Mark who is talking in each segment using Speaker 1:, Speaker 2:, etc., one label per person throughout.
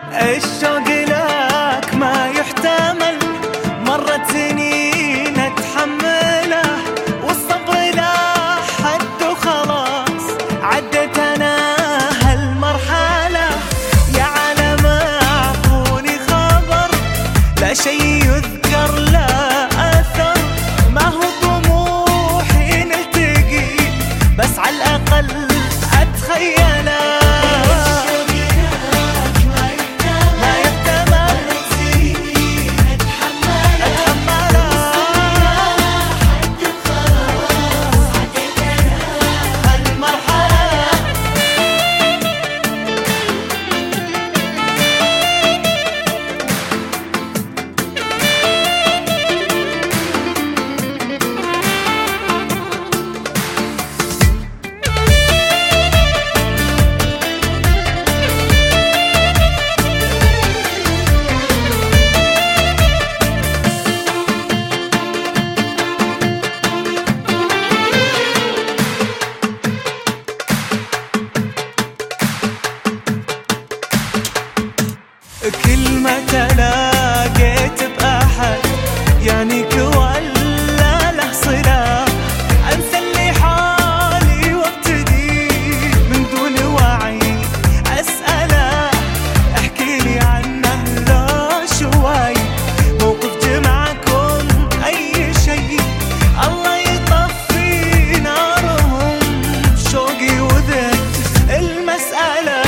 Speaker 1: الشوق لك ما يحتمل، مرت سنين اتحمله والصبر لا حد وخلاص عدت انا هالمرحله. يا عالم اعطوني خبر لا شي يذكر لا اثر، ما هو طموحي نلتقي بس على الاقل اتخيله. كل ما تلاقيت بأحد يعنيك ولا له صلة، أنسى اللي حالي وابتدي من دون وعي أسأله. احكيلي عنه لو شوي، موقف جمعكم أي شي الله يطفي نارهم، شوقي وذل المسألة.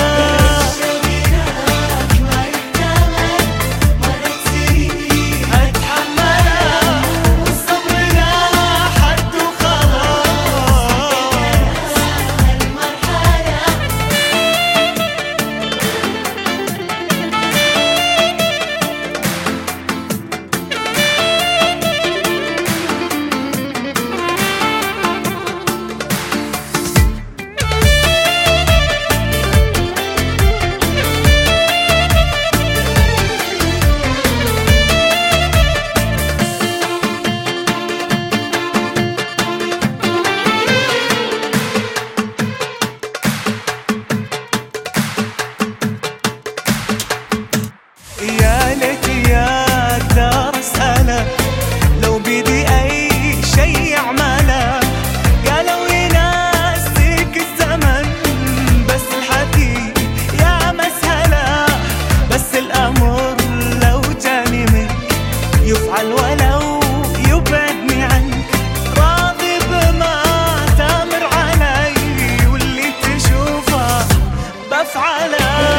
Speaker 1: يا ليتي اقدر اساله لو بيدي اي شي اعمله، قالوا يناسيك الزمن بس الحكي يا مسهله، بس الامر لو جاني منك يفعل ولو يبعدني عنك، راضي بما تامر علي واللي تشوفه بفعله.